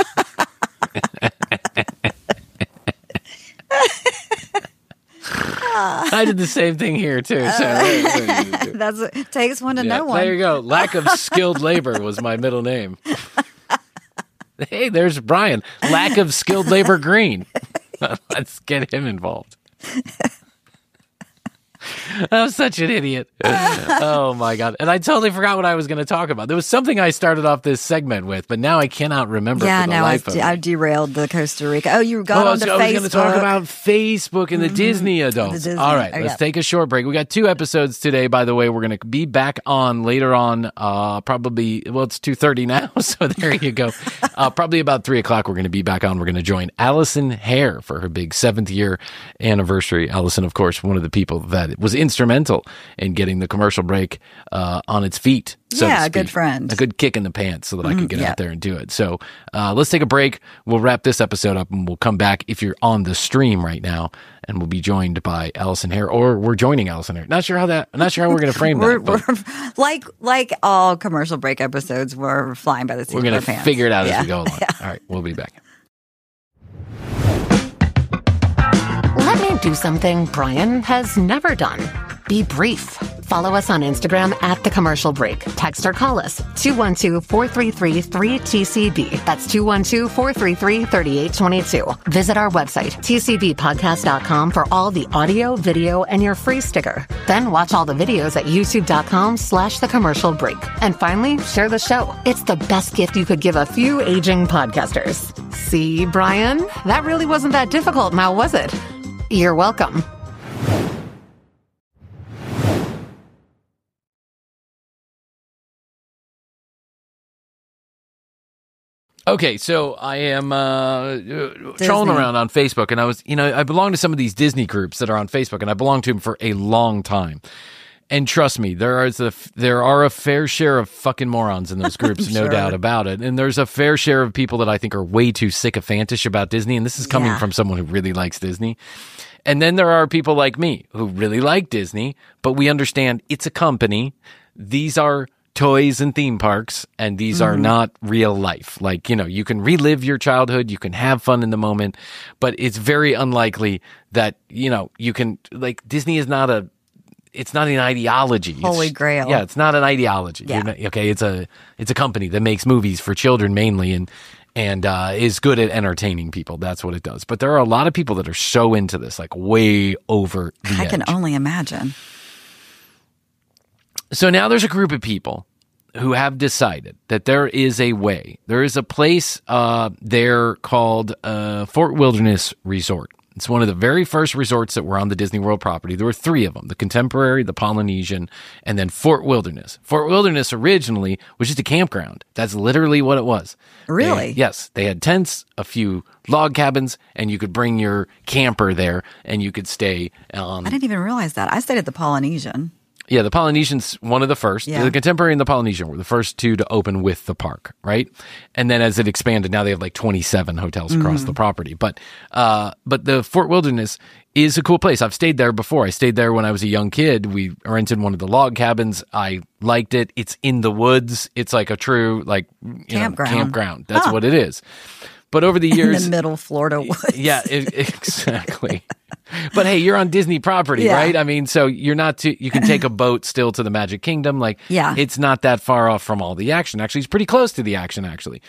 I did the same thing here too. So That's it takes one to yeah, know one. There you go. Lack of skilled labor was my middle name. Hey, there's Brian. Lack of skilled labor green. Let's get him involved. I'm such an idiot. Oh, my God. And I totally forgot what I was going to talk about. There was something I started off this segment with, but now I cannot remember Yeah, for the no, life I, of me. I derailed the Costa Rica. Oh, you got Oh, onto so I was Facebook. going to talk about Facebook and the mm-hmm. Disney adults. The Disney. All right, Okay. let's take a short break. We got two episodes today, by the way. We're going to be back on later on, uh, probably, well, it's two thirty now, so there you go. Uh, probably about three o'clock, we're going to be back on. We're going to join Allison Hare for her big seventh year anniversary. Allison, of course, one of the people that was instrumental in getting the commercial break uh, on its feet. So Yeah, to a speak. good friend. A good kick in the pants so that I could get yeah. out there and do it. So uh, let's take a break. We'll wrap this episode up and we'll come back if you're on the stream right now, and we'll be joined by Allison Hare, or we're joining Allison Hare. Not sure how that. I'm not sure how we're going to frame we're, that. But we're, like like all commercial break episodes, we're flying by the seat we're of going our to pants. figure it out yeah. as we go along. Yeah. All right, we'll be back. Let me do something Brian has never done. Be brief. Follow us on Instagram at The Commercial Break. Text or call us two one two, four three three, three T C B. That's two one two, four three three, three eight two two. Visit our website, T C B podcast dot com, for all the audio, video, and your free sticker. Then watch all the videos at youtube.com slash The Commercial Break. And finally, share the show. It's the best gift you could give a few aging podcasters. See, Brian? That really wasn't that difficult now, was it? You're welcome. Okay, so I am uh, trolling around on Facebook, and I was, you know, I belong to some of these Disney groups that are on Facebook, and I belonged to them for a long time. And trust me, there is a there are a fair share of fucking morons in those groups, no Sure. doubt about it. And there's a fair share of people that I think are way too sycophantish about Disney, and this is coming Yeah. from someone who really likes Disney. And then there are people like me who really like Disney, but we understand it's a company. These are toys and theme parks, and these mm-hmm. are not real life. Like, you know, you can relive your childhood, you can have fun in the moment, but it's very unlikely that, you know, you can, like, Disney is not a, it's not an ideology. Holy It's, grail. Yeah, it's not an ideology. Yeah. You're not- okay, it's a it's a company that makes movies for children mainly, and and uh, is good at entertaining people. That's what it does. But there are a lot of people that are so into this, like way over the I edge. can only imagine. So now there's a group of people who have decided that there is a way. There is a place uh, there called uh, Fort Wilderness Resort. It's one of the very first resorts that were on the Disney World property. There were three of them, the Contemporary, the Polynesian, and then Fort Wilderness. Fort Wilderness originally was just a campground. That's literally what it was. Really? They- yes. They had tents, a few log cabins, and you could bring your camper there, and you could stay on... I didn't even realize that. I stayed at the Polynesian. Yeah, the Polynesian's one of the first. Yeah. The Contemporary and the Polynesian were the first two to open with the park, right? And then as it expanded, now they have like twenty-seven hotels across Mm-hmm. the property. But uh, but the Fort Wilderness is a cool place. I've stayed there before. I stayed there when I was a young kid. We rented one of the log cabins. I liked it. It's in the woods. It's like a true like you Campground. know, campground. That's Huh. what it is. But over the years, In the middle Florida woods. yeah, it, exactly. But hey, you're on Disney property, Yeah. right? I mean, so you're not too, you can take a boat still to the Magic Kingdom. Like, Yeah. it's not that far off from all the action. Actually, it's pretty close to the action, actually.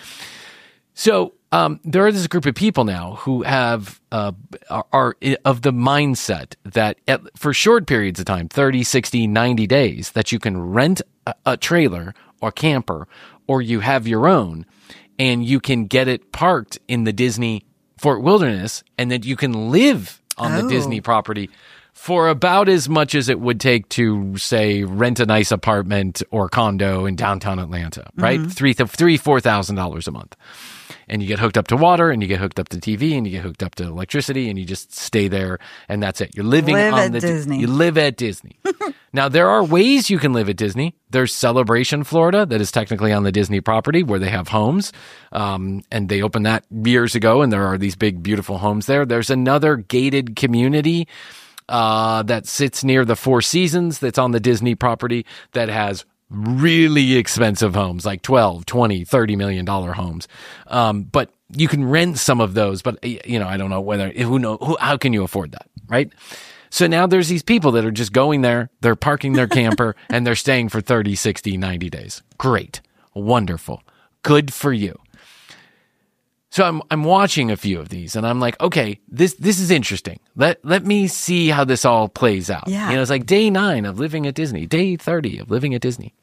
So um, there is this group of people now who have uh, are, are of the mindset that at, for short periods of time, thirty, sixty, ninety days, that you can rent a, a trailer or camper, or you have your own, and you can get it parked in the Disney Fort Wilderness, and that you can live on the Oh. Disney property for about as much as it would take to, say, rent a nice apartment or condo in downtown Atlanta, right? Mm-hmm. Three, th- three, four thousand dollars a month, and you get hooked up to water, and you get hooked up to T V, and you get hooked up to electricity, and you just stay there, and that's it. You're living Live on at the Disney. You live at Disney. Now there are ways you can live at Disney. There's Celebration, Florida, that is technically on the Disney property, where they have homes, um, and they opened that years ago, and there are these big, beautiful homes there. There's another gated community uh, that sits near the Four Seasons that's on the Disney property that has really expensive homes, like twelve, twenty, thirty million dollar homes. Um, but you can rent some of those, but you know, I don't know whether, who know, who, how can you afford that? Right. So now there's these people that are just going there, they're parking their camper and they're staying for thirty, sixty, ninety days. Great. Wonderful. Good for you. So I'm I'm watching a few of these and I'm like, okay, this this is interesting. Let let me see how this all plays out. Yeah. You know, it's like day nine of living at Disney, day thirty of living at Disney.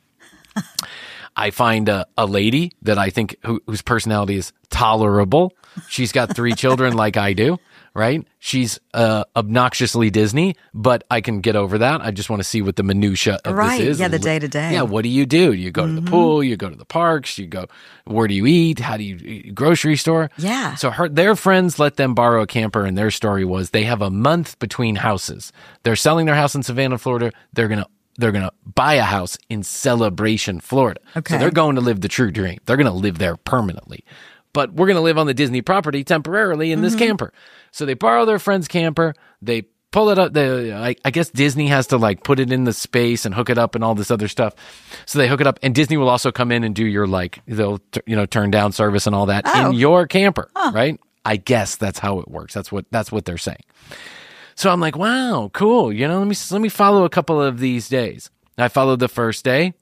I find a, a lady that I think who, whose personality is tolerable. She's got three children like I do, right? She's uh, obnoxiously Disney, but I can get over that. I just want to see what the minutia of Right. this is. Yeah, the day-to-day. Yeah, what do you do? You go to the pool, you go to the parks, you go, where do you eat? How do you eat? Grocery store? Yeah. So her, their friends let them borrow a camper, and their story was they have a month between houses. They're selling their house in Savannah, Florida. They're going to They're going to buy a house in Celebration, Florida. Okay. So they're going to live the true dream. They're going to live there permanently. But we're going to live on the Disney property temporarily in this camper. So they borrow their friend's camper. They pull it up. They, I, I guess Disney has to like put it in the space and hook it up and all this other stuff. So they hook it up, and Disney will also come in and do your like, they'll, t- you know, turn down service and all that Oh. in your camper, right? I guess that's how it works. That's what, that's what they're saying. So I'm like, wow, cool. You know, let me let me follow a couple of these days. I followed the first day.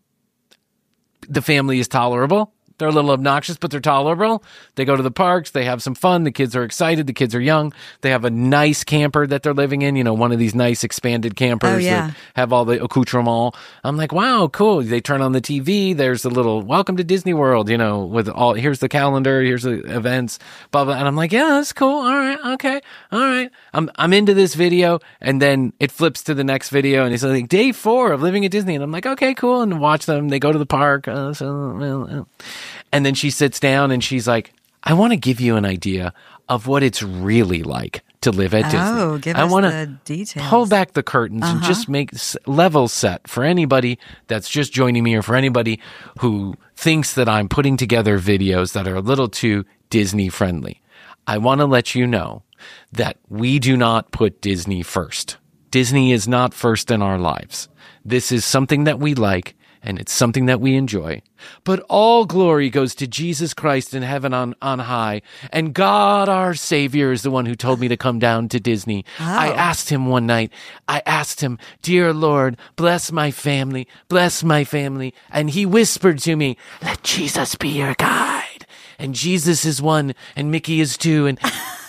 The family is tolerable. They're a little obnoxious, but they're tolerable. They go to the parks. They have some fun. The kids are excited. The kids are young. They have a nice camper that they're living in, you know, one of these nice expanded campers Oh, yeah. that have all the accoutrement. I'm like, wow, cool. They turn on the T V. There's a little welcome to Disney World, you know, with all, here's the calendar, here's the events, blah, blah. And I'm like, yeah, that's cool. All right. Okay. All right. I'm, I'm into this video. And then it flips to the next video and it's like day four of living at Disney. And I'm like, okay, cool. And watch them. They go to the park. Uh, so, uh, and then she sits down and she's like, I want to give you an idea of what it's really like to live at Disney. Oh, give I us wanna the details. Pull back the curtains and just make s- level set for anybody that's just joining me or for anybody who thinks that I'm putting together videos that are a little too Disney friendly. I want to let you know that we do not put Disney first. Disney is not first in our lives. This is something that we like, and it's something that we enjoy. But all glory goes to Jesus Christ in heaven on, on high. And God, our Savior, is the one who told me to come down to Disney. I asked him one night, I asked him, dear Lord, bless my family, bless my family. And he whispered to me, let Jesus be your guide. And Jesus is one, and Mickey is two. And,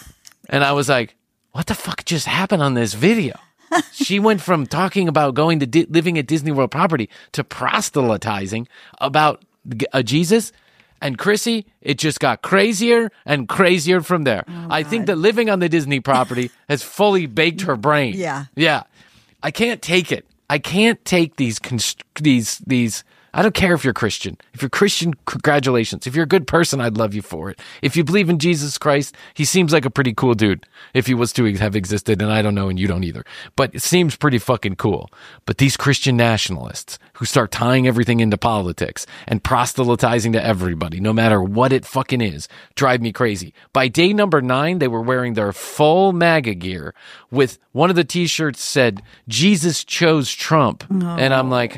and I was like, what the fuck just happened on this video? She went from talking about going to di- living at Disney World property to proselytizing about uh, Jesus. And Chrissy, it just got crazier and crazier from there. Oh, I think that living on the Disney property has fully baked her brain. Yeah. Yeah. I can't take it. I can't take these, const- these, these, I don't care if you're Christian. If you're Christian, congratulations. If you're a good person, I'd love you for it. If you believe in Jesus Christ, he seems like a pretty cool dude if he was to have existed, and I don't know, and you don't either. But it seems pretty fucking cool. But these Christian nationalists who start tying everything into politics and proselytizing to everybody, no matter what it fucking is, drive me crazy. By day number nine, they were wearing their full MAGA gear with one of the t-shirts said, Jesus chose Trump. Oh. And I'm like,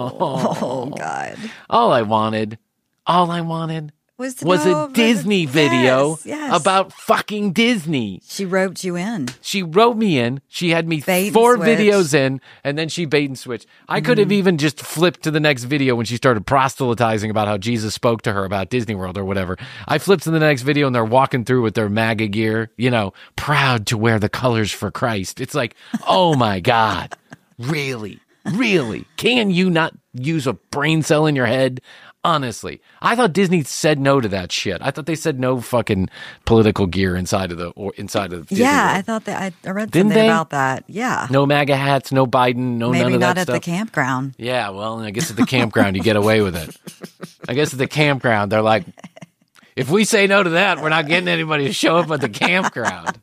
oh. God. All I wanted, all I wanted Was, to was know a Disney the- video yes, yes. about fucking Disney. She roped you in. She wrote me in. She had me Bait and four switch. videos in, and then she bait and switched. I could have even just flipped to the next video when she started proselytizing about how Jesus spoke to her about Disney World or whatever. I flipped to the next video, and they're walking through with their MAGA gear, you know, proud to wear the colors for Christ. It's like, oh my God, really? Really? Can you not use a brain cell in your head? Honestly, I thought Disney said no to that shit. I thought they said no fucking political gear inside of the or inside of Disney Yeah, World. I thought that I, I read Didn't something they? about that. Yeah. No MAGA hats, no Biden, no Maybe none of not that at stuff. the campground. Yeah, well, I guess at the campground you get away with it. I guess at the campground they're like, if we say no to that, we're not getting anybody to show up at the campground.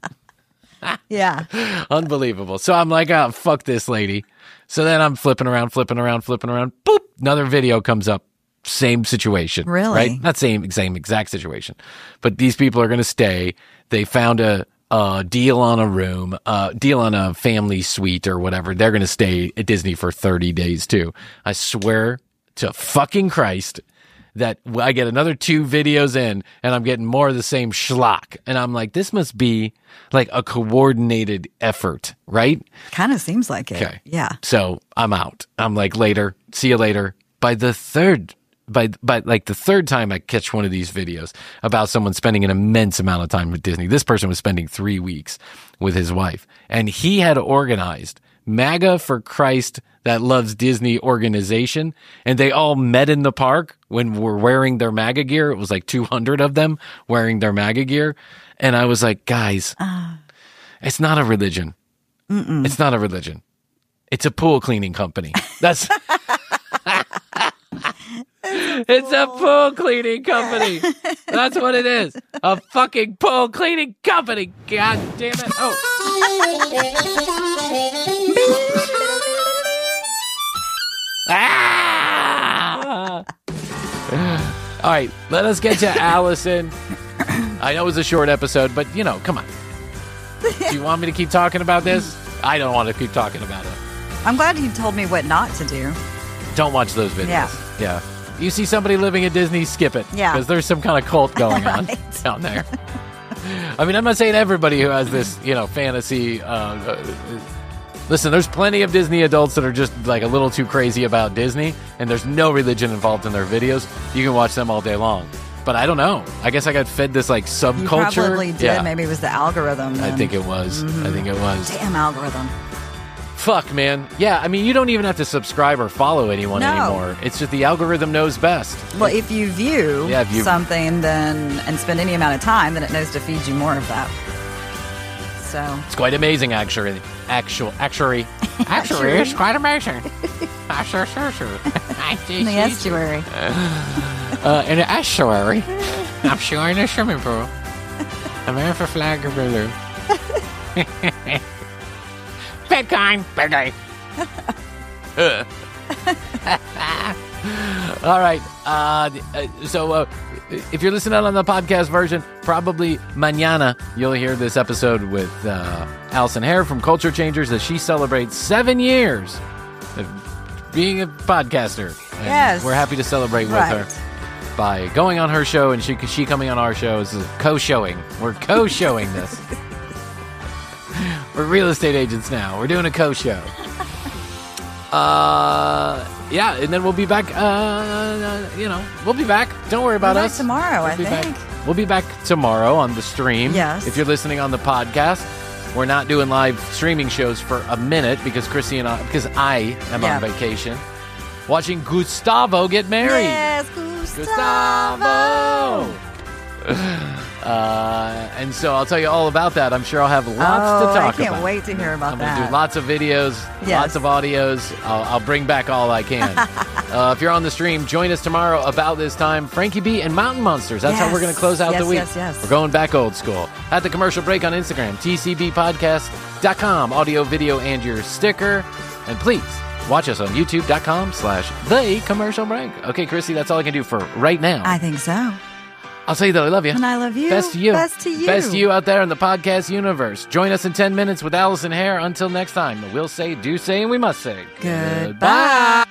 Yeah. Unbelievable. So I'm like, oh, fuck this lady. So then I'm flipping around, flipping around, flipping around. Boop. Another video comes up. Same situation. Really? Right? Not same, same exact situation. But these people are going to stay. They found a, a deal on a room, uh, deal on a family suite or whatever. They're going to stay at Disney for thirty days too. I swear to fucking Christ that I get another two videos in and I'm getting more of the same schlock. And I'm like, this must be like a coordinated effort, right? Kind of seems like it. Okay. Yeah. So I'm out. I'm like, later. See you later. By the third, by, by like the third time I catch one of these videos about someone spending an immense amount of time with Disney, this person was spending three weeks with his wife. And he had organized MAGA for Christ that loves Disney organization, and they all met in the park when we're wearing their MAGA gear. It was like two hundred of them wearing their MAGA gear. And I was like, guys, uh, it's not a religion. Mm-mm. It's not a religion. It's a pool cleaning company. That's it's a pool cleaning company. That's what it is. A fucking pool cleaning company. God damn it. Oh. Ah! All right, let us get to Allison. I know it was a short episode, but, you know, come on. Do you want me to keep talking about this? I don't want to keep talking about it. I'm glad you told me what not to do. Don't watch those videos. Yeah. Yeah. You see somebody living at Disney, skip it. Yeah. Because there's some kind of cult going right. on down there. I mean, I'm not saying everybody who has this, you know, fantasy. Uh, uh, listen, there's plenty of Disney adults that are just like a little too crazy about Disney, and there's no religion involved in their videos. You can watch them all day long. But I don't know. I guess I got fed this like subculture. You probably did. Yeah. Maybe it was the algorithm. Then. I think it was. Mm-hmm. I think it was. Damn algorithm. Fuck, man. Yeah, I mean, you don't even have to subscribe or follow anyone no. anymore. It's just the algorithm knows best. Well, if you view yeah, if you... something then and spend any amount of time, then it knows to feed you more of that. So it's quite amazing, actually. Actual, actually, actually, it's quite amazing. Sure, sure, sure. In the estuary. uh, in the estuary. I'm sure in a swimming pool. American flag of blue. Bitcoin, Bitcoin. All right. Uh, so uh, if you're listening on the podcast version, probably mañana you'll hear this episode with uh, Allison Hare from Culture Changers as she celebrates seven years of being a podcaster. And yes. We're happy to celebrate with right. her by going on her show and she she coming on our show is co-showing. We're co-showing this. We're real estate agents now. We're doing a co-show. Uh, yeah, and then we'll be back. Uh, uh, you know, we'll be back. Don't worry about we'll us. Tomorrow, we'll I be think. Back. We'll be back tomorrow on the stream. Yes. If you're listening on the podcast, we're not doing live streaming shows for a minute because Chrissy and I, because I am yeah. on vacation, watching Gustavo get married. Yes, Gustavo. Gustavo. Uh, and so I'll tell you all about that. I'm sure I'll have lots oh, to talk about. I can't about. wait to hear about I'm that. I'm going to do lots of videos, yes. lots of audios. I'll, I'll bring back all I can. uh, if you're on the stream, join us tomorrow about this time. Frankie B and Mountain Monsters. That's yes. how we're going to close out yes, the week. Yes, yes. We're going back old school. At the Commercial Break on Instagram, T C B podcast dot com, audio, video, and your sticker. And please watch us on youtube dot com slash the commercial break. Okay, Chrissy, that's all I can do for right now. I think so. I'll tell you that I love you. And I love you. Best to you. Best to you. Best to you out there in the podcast universe. Join us in ten minutes with Allison Hare. Until next time, we'll say, do say, and we must say goodbye.